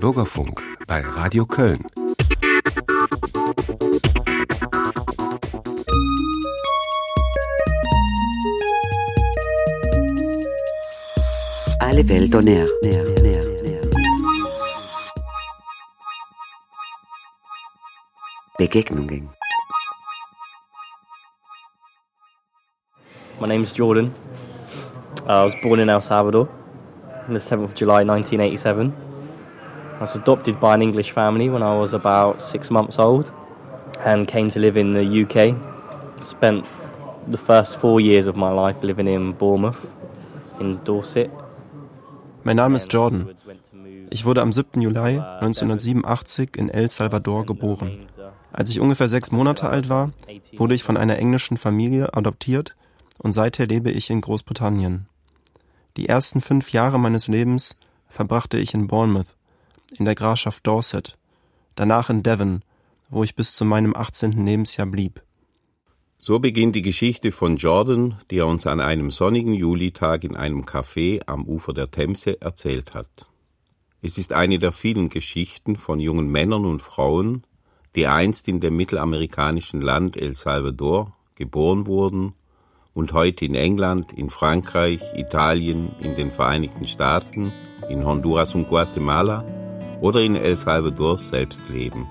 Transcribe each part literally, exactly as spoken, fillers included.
Bürgerfunk bei Radio Köln. Alle Welt on Air. Begegnungen. My name is Jordan. Uh, I was born in El Salvador on the seventh of July nineteen eighty-seven. I was adopted by an English family when I was about six months old and came to live in the U K. Spent the first four years of my life living in Bournemouth, in Dorset. Mein Name ist Jordan. Ich wurde am siebten Juli neunzehnhundertsiebenundachtzig in El Salvador geboren. Als ich ungefähr sechs Monate alt war, wurde ich von einer englischen Familie adoptiert und seither lebe ich in Großbritannien. Die ersten fünf Jahre meines Lebens verbrachte ich in Bournemouth, in der Grafschaft Dorset, danach in Devon, wo ich bis zu meinem achtzehnten Lebensjahr blieb. So beginnt die Geschichte von Jordan, die er uns an einem sonnigen Julitag in einem Café am Ufer der Themse erzählt hat. Es ist eine der vielen Geschichten von jungen Männern und Frauen, die einst in dem mittelamerikanischen Land El Salvador geboren wurden und heute in England, in Frankreich, Italien, in den Vereinigten Staaten, in Honduras und Guatemala oder in El Salvador selbst leben.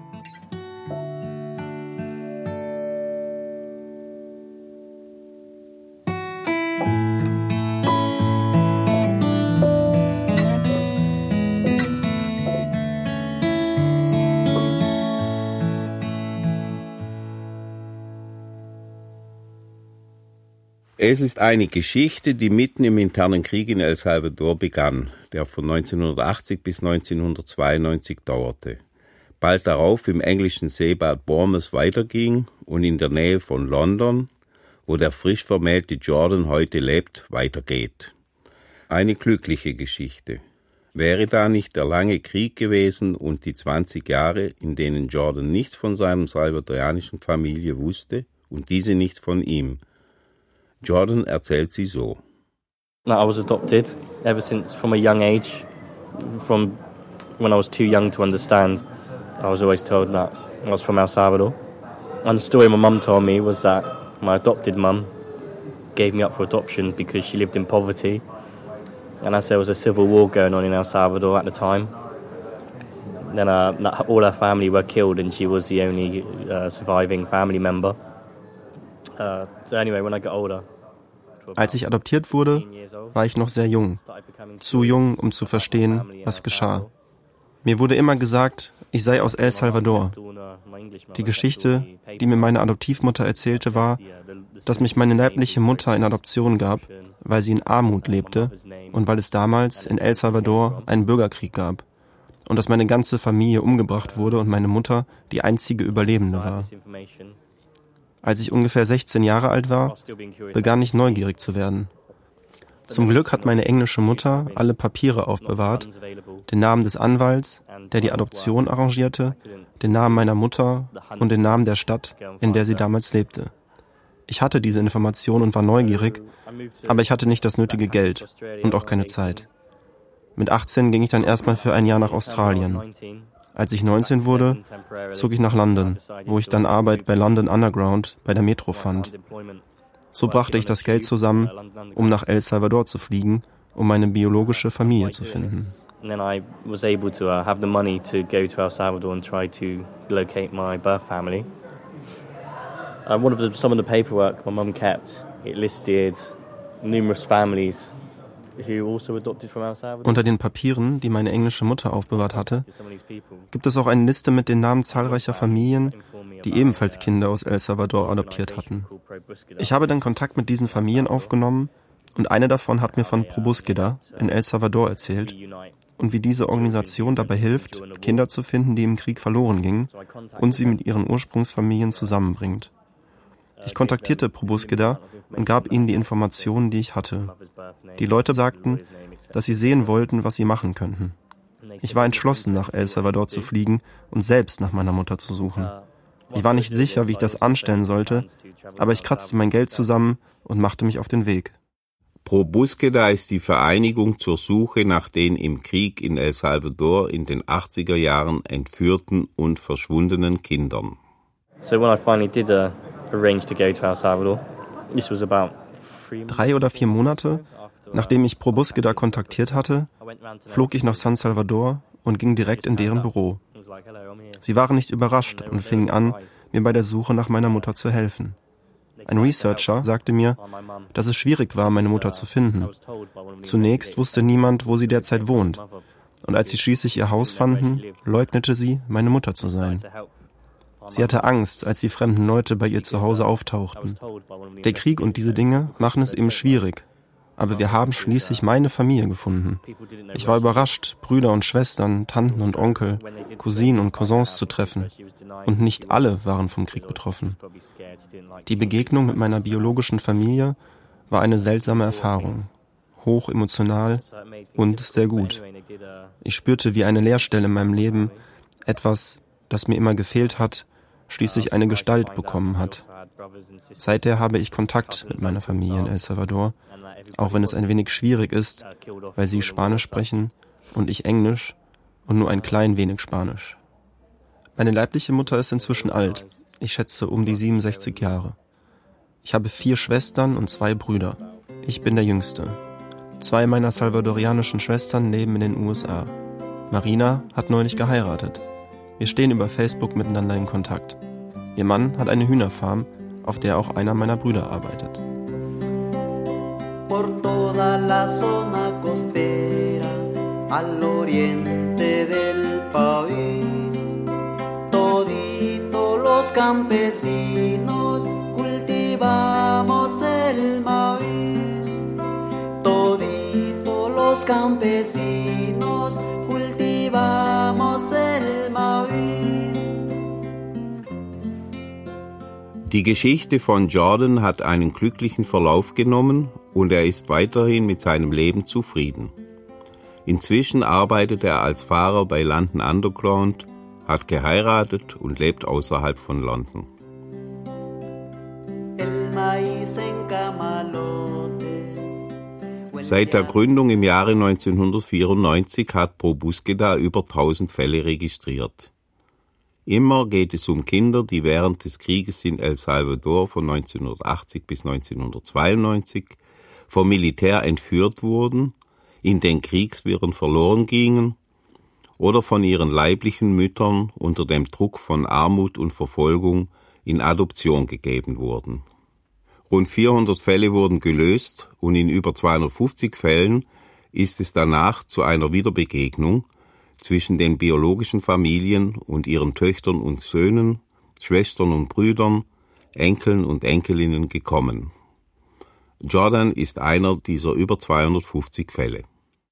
Es ist eine Geschichte, die mitten im internen Krieg in El Salvador begann, der von neunzehnhundertachtzig bis neunzehnhundertzweiundneunzig dauerte. Bald darauf im englischen Seebad Bournemouth weiterging und in der Nähe von London, wo der frisch vermählte Jordan heute lebt, weitergeht. Eine glückliche Geschichte. Wäre da nicht der lange Krieg gewesen und die zwanzig Jahre, in denen Jordan nichts von seiner salvadorianischen Familie wusste und diese nichts von ihm. Jordan erzählt sie so. I was adopted ever since from a young age. From when I was too young to understand, I was always told that I was from El Salvador. And the story my mum told me was that my adopted mum gave me up for adoption because she lived in poverty. And as there was a civil war going on in El Salvador at the time, then uh, all her family were killed and she was the only uh, surviving family member. Uh, so anyway, when I got older, Als ich adoptiert wurde, war ich noch sehr jung. Zu jung, um zu verstehen, was geschah. Mir wurde immer gesagt, ich sei aus El Salvador. Die Geschichte, die mir meine Adoptivmutter erzählte, war, dass mich meine leibliche Mutter in Adoption gab, weil sie in Armut lebte und weil es damals in El Salvador einen Bürgerkrieg gab. Und dass meine ganze Familie umgebracht wurde und meine Mutter die einzige Überlebende war. Als ich ungefähr sechzehn Jahre alt war, begann ich neugierig zu werden. Zum Glück hat meine englische Mutter alle Papiere aufbewahrt, den Namen des Anwalts, der die Adoption arrangierte, den Namen meiner Mutter und den Namen der Stadt, in der sie damals lebte. Ich hatte diese Information und war neugierig, aber ich hatte nicht das nötige Geld und auch keine Zeit. Mit achtzehn ging ich dann erstmal für ein Jahr nach Australien. Als ich neunzehn wurde, zog ich nach London, wo ich dann Arbeit bei London Underground bei der Metro fand. So brachte ich das Geld zusammen, um nach El Salvador zu fliegen, um meine biologische Familie zu finden. And then I was able to uh, have the money to go to El Salvador and try to locate my birth family. Uh, one of the, some of the paperwork my mum kept, it listed numerous families who also adopted from El Salvador. Unter den Papieren, die meine englische Mutter aufbewahrt hatte, gibt es auch eine Liste mit den Namen zahlreicher Familien, die ebenfalls Kinder aus El Salvador adoptiert hatten. Ich habe dann Kontakt mit diesen Familien aufgenommen und eine davon hat mir von Probúsqueda in El Salvador erzählt und wie diese Organisation dabei hilft, Kinder zu finden, die im Krieg verloren gingen und sie mit ihren Ursprungsfamilien zusammenbringt. Ich kontaktierte Probúsqueda und gab ihnen die Informationen, die ich hatte. Die Leute sagten, dass sie sehen wollten, was sie machen könnten. Ich war entschlossen, nach El Salvador zu fliegen und selbst nach meiner Mutter zu suchen. Ich war nicht sicher, wie ich das anstellen sollte, aber ich kratzte mein Geld zusammen und machte mich auf den Weg. Pro Búsqueda ist die Vereinigung zur Suche nach den im Krieg in El Salvador in den achtziger Jahren entführten und verschwundenen Kindern. So when I finally did uh, arrange to go to El Salvador, this was about Drei oder vier Monate, nachdem ich Pro Búsqueda kontaktiert hatte, flog ich nach San Salvador und ging direkt in deren Büro. Sie waren nicht überrascht und fingen an, mir bei der Suche nach meiner Mutter zu helfen. Ein Researcher sagte mir, dass es schwierig war, meine Mutter zu finden. Zunächst wusste niemand, wo sie derzeit wohnt. Und als sie schließlich ihr Haus fanden, leugnete sie, meine Mutter zu sein. Sie hatte Angst, als die fremden Leute bei ihr zu Hause auftauchten. Der Krieg und diese Dinge machen es eben schwierig. Aber wir haben schließlich meine Familie gefunden. Ich war überrascht, Brüder und Schwestern, Tanten und Onkel, Cousinen und Cousins zu treffen. Und nicht alle waren vom Krieg betroffen. Die Begegnung mit meiner biologischen Familie war eine seltsame Erfahrung. Hoch emotional und sehr gut. Ich spürte wie eine Leerstelle in meinem Leben, etwas, das mir immer gefehlt hat, schließlich eine Gestalt bekommen hat. Seither habe ich Kontakt mit meiner Familie in El Salvador, auch wenn es ein wenig schwierig ist, weil sie Spanisch sprechen und ich Englisch und nur ein klein wenig Spanisch. Meine leibliche Mutter ist inzwischen alt, ich schätze um die siebenundsechzig Jahre. Ich habe vier Schwestern und zwei Brüder. Ich bin der Jüngste. Zwei meiner salvadorianischen Schwestern leben in den U S A. Marina hat neulich geheiratet. Wir stehen über Facebook miteinander in Kontakt. Ihr Mann hat eine Hühnerfarm, auf der auch einer meiner Brüder arbeitet. Por toda la zona costera, al oriente del país, todito los campesinos cultivamos el maíz, todito los campesinos cultivamos el maíz. Die Geschichte von Jordan hat einen glücklichen Verlauf genommen und er ist weiterhin mit seinem Leben zufrieden. Inzwischen arbeitet er als Fahrer bei London Underground, hat geheiratet und lebt außerhalb von London. Seit der Gründung im Jahre neunzehnhundertvierundneunzig hat Pro Búsqueda über tausend Fälle registriert. Immer geht es um Kinder, die während des Krieges in El Salvador von neunzehnhundertachtzig bis neunzehnhundertzweiundneunzig vom Militär entführt wurden, in den Kriegswirren verloren gingen oder von ihren leiblichen Müttern unter dem Druck von Armut und Verfolgung in Adoption gegeben wurden. Rund vierhundert Fälle wurden gelöst und in über zweihundertfünfzig Fällen ist es danach zu einer Wiederbegegnung zwischen den biologischen Familien und ihren Töchtern und Söhnen, Schwestern und Brüdern, Enkeln und Enkelinnen gekommen. Jordan ist einer dieser über zweihundertfünfzig Fälle.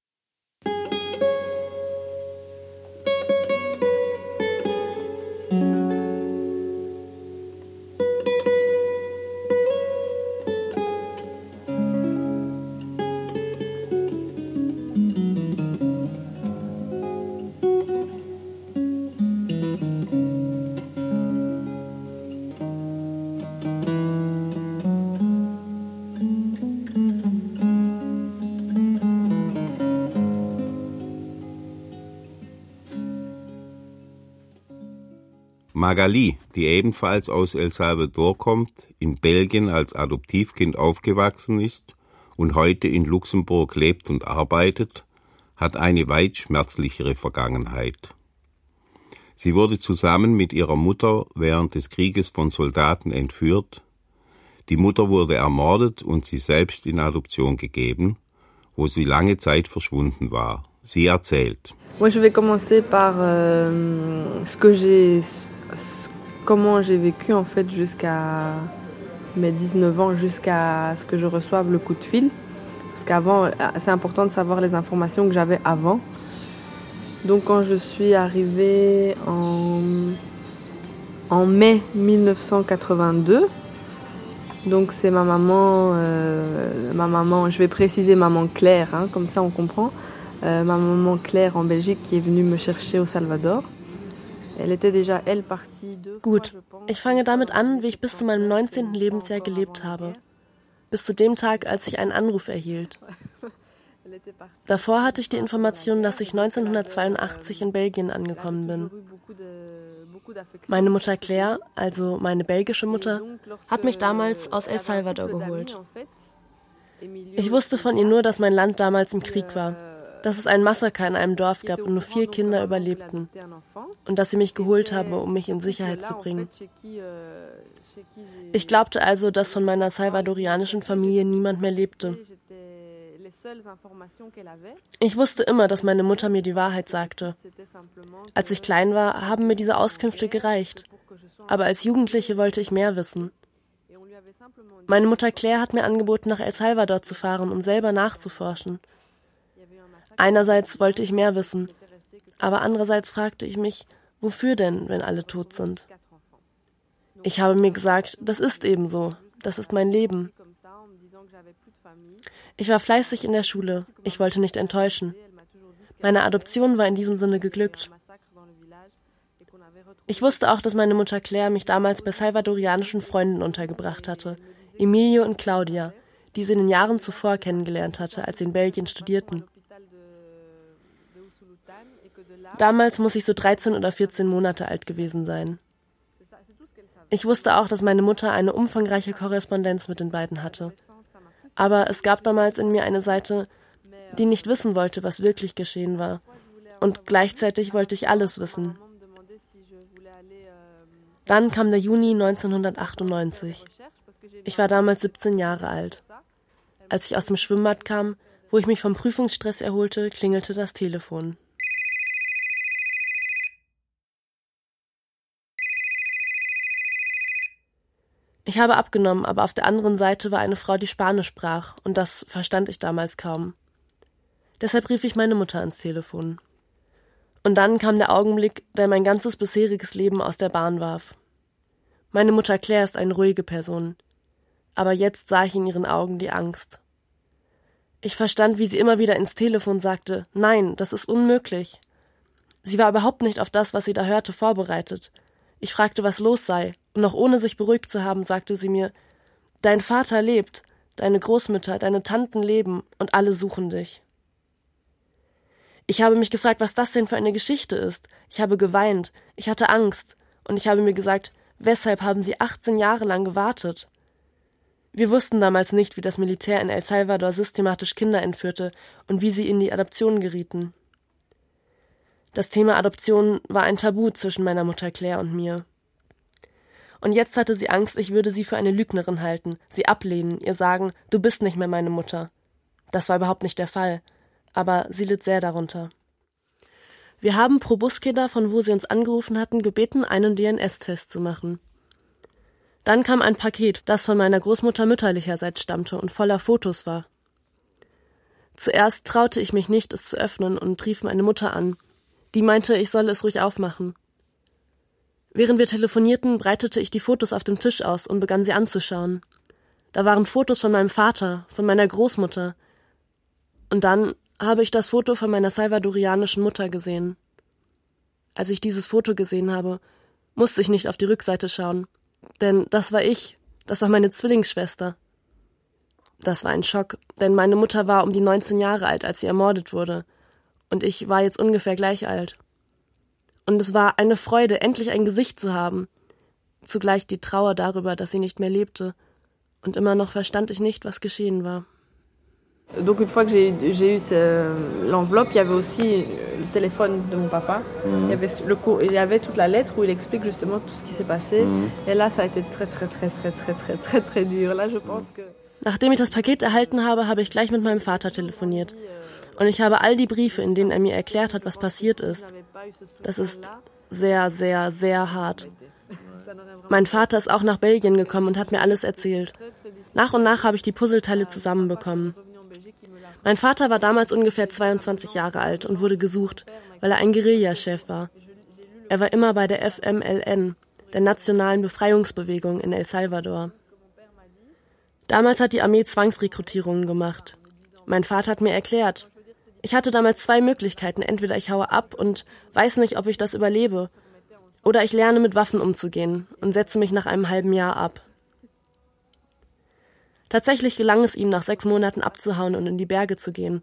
Magali, die ebenfalls aus El Salvador kommt, in Belgien als Adoptivkind aufgewachsen ist und heute in Luxemburg lebt und arbeitet, hat eine weit schmerzlichere Vergangenheit. Sie wurde zusammen mit ihrer Mutter während des Krieges von Soldaten entführt. Die Mutter wurde ermordet und sie selbst in Adoption gegeben, wo sie lange Zeit verschwunden war. Sie erzählt. Moi, je vais commencer par euh, ce que j'ai, comment j'ai vécu en fait jusqu'à mes dix-neuf ans, jusqu'à ce que je reçoive le coup de fil. Parce qu'avant, c'est important de savoir les informations que j'avais avant. Donc quand je suis arrivée en, en mai mille neuf cent quatre-vingt-deux, donc c'est ma maman, euh, ma maman, je vais préciser maman Claire, hein, comme ça on comprend, euh, ma maman Claire en Belgique qui est venue me chercher au Salvador. Elle était déjà, elle, partie deux Gut, ich fange damit an, wie ich bis zu meinem neunzehnten Lebensjahr gelebt habe. bis zu dem Tag, als ich einen Anruf erhielt. Davor hatte ich die Information, dass ich neunzehnhundertzweiundachtzig in Belgien angekommen bin. Meine Mutter Claire, also meine belgische Mutter, hat mich damals aus El Salvador geholt. Ich wusste von ihr nur, dass mein Land damals im Krieg war, dass es ein Massaker in einem Dorf gab und nur vier Kinder überlebten und dass sie mich geholt habe, um mich in Sicherheit zu bringen. Ich glaubte also, dass von meiner salvadorianischen Familie niemand mehr lebte. Ich wusste immer, dass meine Mutter mir die Wahrheit sagte. Als ich klein war, haben mir diese Auskünfte gereicht. Aber als Jugendliche wollte ich mehr wissen. Meine Mutter Claire hat mir angeboten, nach El Salvador zu fahren, um selber nachzuforschen. Einerseits wollte ich mehr wissen, aber andererseits fragte ich mich, wofür denn, wenn alle tot sind? Ich habe mir gesagt, das ist eben so, das ist mein Leben. Ich war fleißig in der Schule, ich wollte nicht enttäuschen. Meine Adoption war in diesem Sinne geglückt. Ich wusste auch, dass meine Mutter Claire mich damals bei salvadorianischen Freunden untergebracht hatte, Emilio und Claudia, die sie in den Jahren zuvor kennengelernt hatte, als sie in Belgien studierten. Damals muss ich so dreizehn oder vierzehn Monate alt gewesen sein. Ich wusste auch, dass meine Mutter eine umfangreiche Korrespondenz mit den beiden hatte. Aber es gab damals in mir eine Seite, die nicht wissen wollte, was wirklich geschehen war. Und gleichzeitig wollte ich alles wissen. Dann kam der Juni neunzehnhundertachtundneunzig. Ich war damals siebzehn Jahre alt. Als ich aus dem Schwimmbad kam, wo ich mich vom Prüfungsstress erholte, klingelte das Telefon. Ich habe abgenommen, aber auf der anderen Seite war eine Frau, die Spanisch sprach, und das verstand ich damals kaum. Deshalb rief ich meine Mutter ans Telefon. Und dann kam der Augenblick, der mein ganzes bisheriges Leben aus der Bahn warf. Meine Mutter Claire ist eine ruhige Person, aber jetzt sah ich in ihren Augen die Angst. Ich verstand, wie sie immer wieder ins Telefon sagte, nein, das ist unmöglich. Sie war überhaupt nicht auf das, was sie da hörte, vorbereitet. Ich fragte, was los sei, und noch ohne sich beruhigt zu haben, sagte sie mir, dein Vater lebt, deine Großmütter, deine Tanten leben, und alle suchen dich. Ich habe mich gefragt, was das denn für eine Geschichte ist. Ich habe geweint, ich hatte Angst, und ich habe mir gesagt, weshalb haben sie achtzehn Jahre lang gewartet? Wir wussten damals nicht, wie das Militär in El Salvador systematisch Kinder entführte und wie sie in die Adoption gerieten. Das Thema Adoption war ein Tabu zwischen meiner Mutter Claire und mir. Und jetzt hatte sie Angst, ich würde sie für eine Lügnerin halten, sie ablehnen, ihr sagen, du bist nicht mehr meine Mutter. Das war überhaupt nicht der Fall, aber sie litt sehr darunter. Wir haben pro Buskeda, von wo sie uns angerufen hatten, gebeten, einen D N S-Test zu machen. Dann kam ein Paket, das von meiner Großmutter mütterlicherseits stammte und voller Fotos war. Zuerst traute ich mich nicht, es zu öffnen, und rief meine Mutter an. Die meinte, ich solle es ruhig aufmachen. Während wir telefonierten, breitete ich die Fotos auf dem Tisch aus und begann sie anzuschauen. Da waren Fotos von meinem Vater, von meiner Großmutter. Und dann habe ich das Foto von meiner salvadorianischen Mutter gesehen. Als ich dieses Foto gesehen habe, musste ich nicht auf die Rückseite schauen. Denn das war ich, das war meine Zwillingsschwester. Das war ein Schock, denn meine Mutter war um die neunzehn Jahre alt, als sie ermordet wurde. Und ich war jetzt ungefähr gleich alt. Und es war eine Freude, endlich ein Gesicht zu haben. Zugleich die Trauer darüber, dass sie nicht mehr lebte. Und immer noch verstand ich nicht, was geschehen war. Donc une fois que j'ai, j'ai eu ce, l'enveloppe, il y avait aussi le téléphone de mon papa. Mmh. Il y avait le il y avait toute la lettre où il explique justement tout ce qui s'est passé. Mmh. Et là, ça a été très très très très très très très très dur. Là, je pense que Nachdem ich das Paket erhalten habe, habe ich gleich mit meinem Vater telefoniert. Und ich habe all die Briefe, in denen er mir erklärt hat, was passiert ist. Das ist sehr, sehr, sehr hart. Mein Vater ist auch nach Belgien gekommen und hat mir alles erzählt. Nach und nach habe ich die Puzzleteile zusammenbekommen. Mein Vater war damals ungefähr zweiundzwanzig Jahre alt und wurde gesucht, weil er ein Guerilla-Chef war. Er war immer bei der F M L N, der Nationalen Befreiungsbewegung in El Salvador. Damals hat die Armee Zwangsrekrutierungen gemacht. Mein Vater hat mir erklärt, ich hatte damals zwei Möglichkeiten, entweder ich haue ab und weiß nicht, ob ich das überlebe, oder ich lerne mit Waffen umzugehen und setze mich nach einem halben Jahr ab. Tatsächlich gelang es ihm, nach sechs Monaten abzuhauen und in die Berge zu gehen.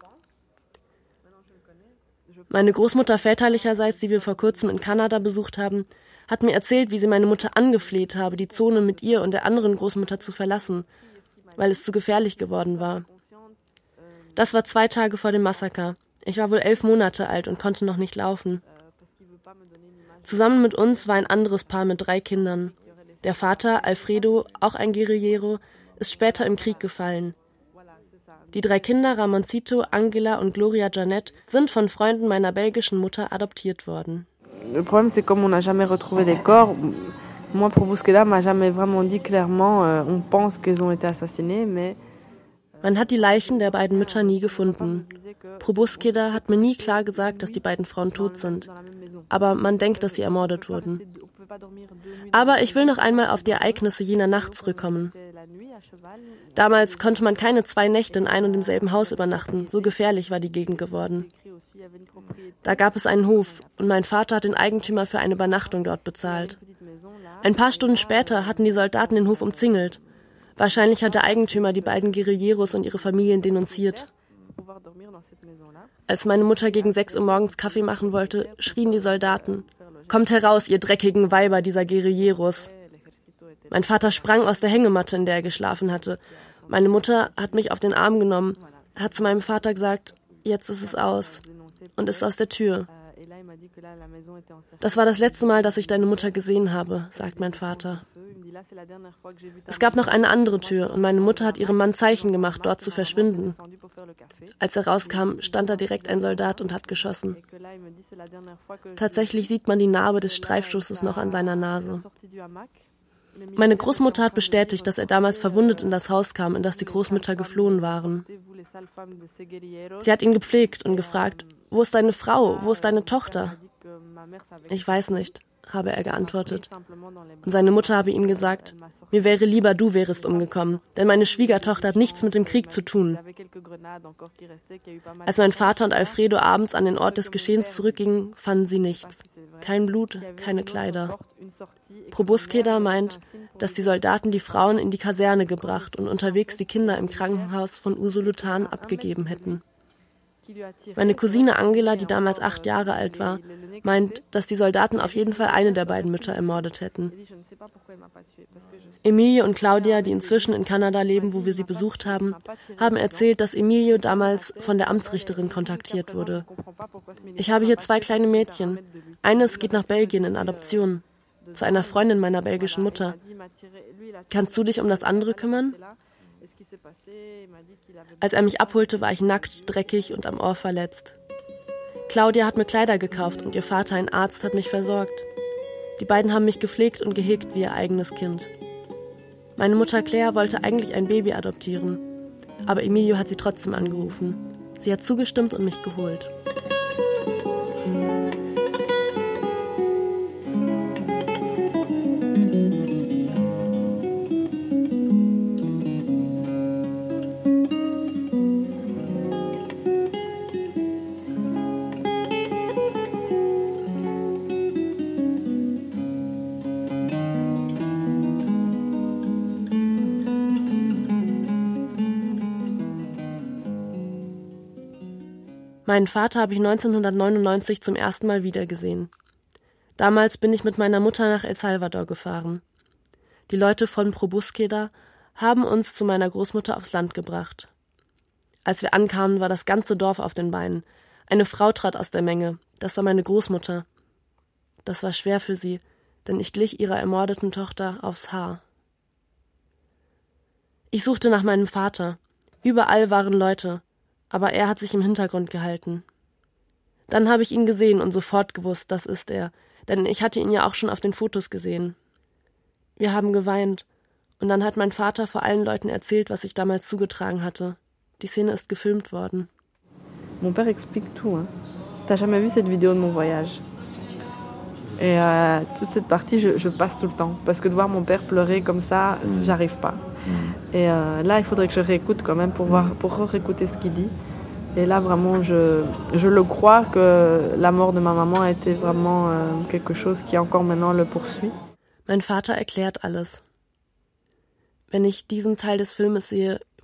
Meine Großmutter väterlicherseits, die wir vor kurzem in Kanada besucht haben, hat mir erzählt, wie sie meine Mutter angefleht habe, die Zone mit ihr und der anderen Großmutter zu verlassen, weil es zu gefährlich geworden war. Das war zwei Tage vor dem Massaker. Ich war wohl elf Monate alt und konnte noch nicht laufen. Zusammen mit uns war ein anderes Paar mit drei Kindern. Der Vater, Alfredo, auch ein Guerillero, ist später im Krieg gefallen. Die drei Kinder, Ramoncito, Angela und Gloria Janet, sind von Freunden meiner belgischen Mutter adoptiert worden. Le problème, c'est comme on n'a jamais retrouvé les corps. Moi, Probusqueda m'a jamais vraiment dit clairement, euh, on pense qu'ils ont été assassinés, mais... Man hat die Leichen der beiden Mütter nie gefunden. Probusqueda hat mir nie klar gesagt, dass die beiden Frauen tot sind. Aber man denkt, dass sie ermordet wurden. Aber ich will noch einmal auf die Ereignisse jener Nacht zurückkommen. Damals konnte man keine zwei Nächte in einem und demselben Haus übernachten, so gefährlich war die Gegend geworden. Da gab es einen Hof und mein Vater hat den Eigentümer für eine Übernachtung dort bezahlt. Ein paar Stunden später hatten die Soldaten den Hof umzingelt. Wahrscheinlich hat der Eigentümer die beiden Guerilleros und ihre Familien denunziert. Als meine Mutter gegen sechs Uhr morgens Kaffee machen wollte, schrien die Soldaten: »Kommt heraus, ihr dreckigen Weiber dieser Guerilleros!« Mein Vater sprang aus der Hängematte, in der er geschlafen hatte. Meine Mutter hat mich auf den Arm genommen, hat zu meinem Vater gesagt: »Jetzt ist es aus«, und ist aus der Tür. »Das war das letzte Mal, dass ich deine Mutter gesehen habe«, sagt mein Vater. Es gab noch eine andere Tür und meine Mutter hat ihrem Mann Zeichen gemacht, dort zu verschwinden. Als er rauskam, stand da direkt ein Soldat und hat geschossen. Tatsächlich sieht man die Narbe des Streifschusses noch an seiner Nase. Meine Großmutter hat bestätigt, dass er damals verwundet in das Haus kam, in das die Großmütter geflohen waren. Sie hat ihn gepflegt und gefragt: »Wo ist deine Frau? Wo ist deine Tochter?« »Ich weiß nicht«, habe er geantwortet. Und seine Mutter habe ihm gesagt: »Mir wäre lieber, du wärest umgekommen, denn meine Schwiegertochter hat nichts mit dem Krieg zu tun.« Als mein Vater und Alfredo abends an den Ort des Geschehens zurückgingen, fanden sie nichts. Kein Blut, keine Kleider. Probusqueda meint, dass die Soldaten die Frauen in die Kaserne gebracht und unterwegs die Kinder im Krankenhaus von Usulután abgegeben hätten. Meine Cousine Angela, die damals acht Jahre alt war, meint, dass die Soldaten auf jeden Fall eine der beiden Mütter ermordet hätten. Emilio und Claudia, die inzwischen in Kanada leben, wo wir sie besucht haben, haben erzählt, dass Emilio damals von der Amtsrichterin kontaktiert wurde. Ich habe hier zwei kleine Mädchen. Eines geht nach Belgien in Adoption, zu einer Freundin meiner belgischen Mutter. Kannst du dich um das andere kümmern? Als er mich abholte, war ich nackt, dreckig und am Ohr verletzt. Claudia hat mir Kleider gekauft und ihr Vater, ein Arzt, hat mich versorgt. Die beiden haben mich gepflegt und gehegt wie ihr eigenes Kind. Meine Mutter Claire wollte eigentlich ein Baby adoptieren, aber Emilio hat sie trotzdem angerufen. Sie hat zugestimmt und mich geholt. Meinen Vater habe ich neunzehnhundertneunundneunzig zum ersten Mal wiedergesehen. Damals bin ich mit meiner Mutter nach El Salvador gefahren. Die Leute von Probusqueda haben uns zu meiner Großmutter aufs Land gebracht. Als wir ankamen, war das ganze Dorf auf den Beinen. Eine Frau trat aus der Menge. Das war meine Großmutter. Das war schwer für sie, denn ich glich ihrer ermordeten Tochter aufs Haar. Ich suchte nach meinem Vater. Überall waren Leute, aber er hat sich im Hintergrund gehalten. Dann habe ich ihn gesehen und sofort gewusst, das ist er, denn ich hatte ihn ja auch schon auf den Fotos gesehen. Wir haben geweint, und dann hat mein Vater vor allen Leuten erzählt, was sich damals zugetragen hatte. Die Szene ist gefilmt worden. Mon père explique tout. Hein. T'as jamais vu cette vidéo de mon voyage? Et euh, toute cette partie, je, je passe tout le temps. Parce que de voir mon père pleurer comme ça, mmh. j'arrive pas. Mmh. Et euh, là, il faudrait que je réécoute quand même pour, voir, pour réécouter ce qu'il dit. Et là, vraiment, je, je le crois que la mort de ma maman a été vraiment euh, quelque chose qui encore maintenant le poursuit. Mein Vater erklärt alles. Wenn ich diesen Teil des Filmes sehe,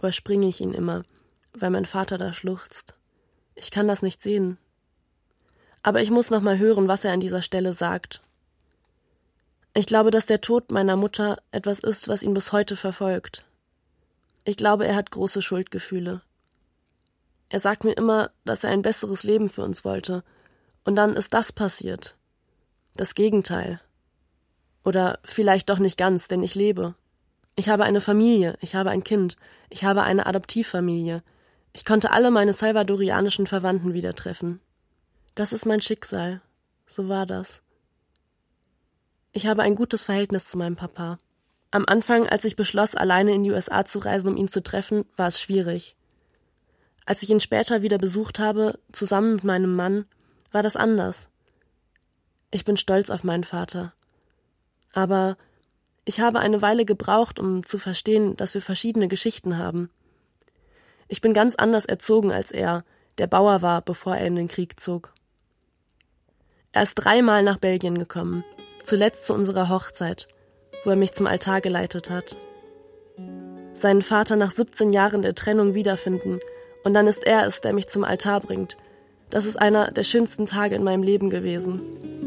überspringe ich ihn immer, weil mein Vater da schluchzt. Ich kann das nicht sehen. Aber ich muss noch mal hören, was er an dieser Stelle sagt. Ich glaube, dass der Tod meiner Mutter etwas ist, was ihn bis heute verfolgt. Ich glaube, er hat große Schuldgefühle. Er sagt mir immer, dass er ein besseres Leben für uns wollte. Und dann ist das passiert. Das Gegenteil. Oder vielleicht doch nicht ganz, denn ich lebe. Ich habe eine Familie, ich habe ein Kind, ich habe eine Adoptivfamilie. Ich konnte alle meine salvadorianischen Verwandten wieder treffen. Das ist mein Schicksal. So war das. Ich habe ein gutes Verhältnis zu meinem Papa. Am Anfang, als ich beschloss, alleine in die U S A zu reisen, um ihn zu treffen, war es schwierig. Als ich ihn später wieder besucht habe, zusammen mit meinem Mann, war das anders. Ich bin stolz auf meinen Vater. Aber ich habe eine Weile gebraucht, um zu verstehen, dass wir verschiedene Geschichten haben. Ich bin ganz anders erzogen als er, der Bauer war, bevor er in den Krieg zog. Er ist dreimal nach Belgien gekommen, zuletzt zu unserer Hochzeit, wo er mich zum Altar geleitet hat. Seinen Vater nach siebzehn Jahren der Trennung wiederfinden, und dann ist er es, der mich zum Altar bringt. Das ist einer der schönsten Tage in meinem Leben gewesen.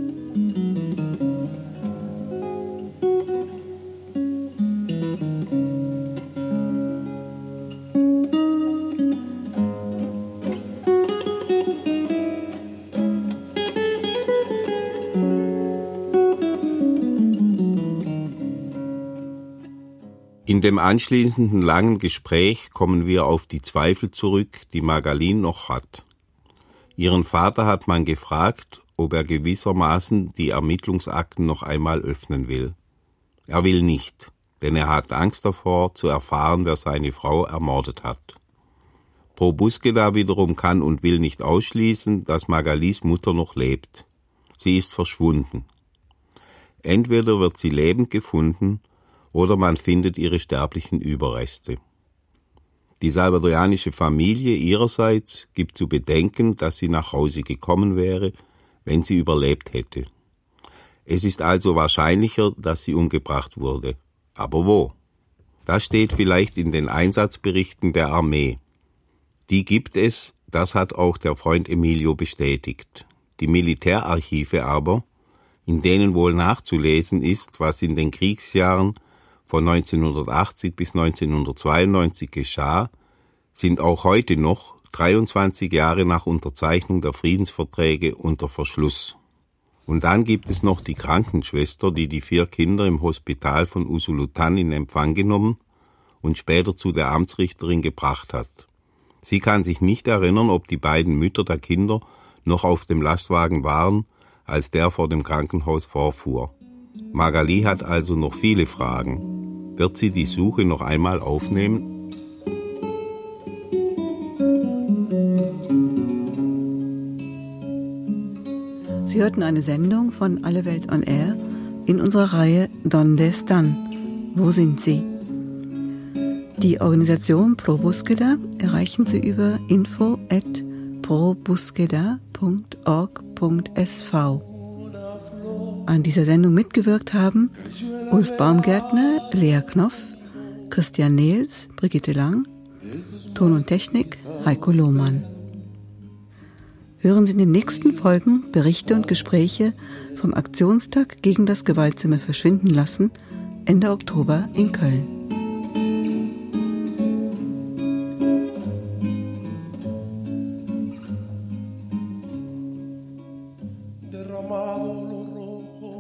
In dem anschließenden langen Gespräch kommen wir auf die Zweifel zurück, die Magalín noch hat. Ihren Vater hat man gefragt, ob er gewissermaßen die Ermittlungsakten noch einmal öffnen will. Er will nicht, denn er hat Angst davor, zu erfahren, wer seine Frau ermordet hat. Probusqueda wiederum kann und will nicht ausschließen, dass Magalís Mutter noch lebt. Sie ist verschwunden. Entweder wird sie lebend gefunden, oder man findet ihre sterblichen Überreste. Die salvadorianische Familie ihrerseits gibt zu bedenken, dass sie nach Hause gekommen wäre, wenn sie überlebt hätte. Es ist also wahrscheinlicher, dass sie umgebracht wurde. Aber wo? Das steht vielleicht in den Einsatzberichten der Armee. Die gibt es, das hat auch der Freund Emilio bestätigt. Die Militärarchive aber, in denen wohl nachzulesen ist, was in den Kriegsjahren von neunzehnhundertachtzig bis neunzehnhundertzweiundneunzig geschah, sind auch heute noch, dreiundzwanzig Jahre nach Unterzeichnung der Friedensverträge, unter Verschluss. Und dann gibt es noch die Krankenschwester, die die vier Kinder im Hospital von Usulután in Empfang genommen und später zu der Amtsrichterin gebracht hat. Sie kann sich nicht erinnern, ob die beiden Mütter der Kinder noch auf dem Lastwagen waren, als der vor dem Krankenhaus vorfuhr. Magalí hat also noch viele Fragen. Wird sie die Suche noch einmal aufnehmen? Sie hörten eine Sendung von Alle Welt on Air in unserer Reihe Donde están? Wo sind sie? Die Organisation Probusqueda erreichen Sie über info at probusqueda punkt org punkt s v. An dieser Sendung mitgewirkt haben Ulf Baumgärtner, Lea Knoff, Christian Nehls, Brigitte Lang, Ton und Technik Heiko Lohmann. Hören Sie in den nächsten Folgen Berichte und Gespräche vom Aktionstag gegen das gewaltsame Verschwindenlassen Ende Oktober in Köln. Derramado lo rojo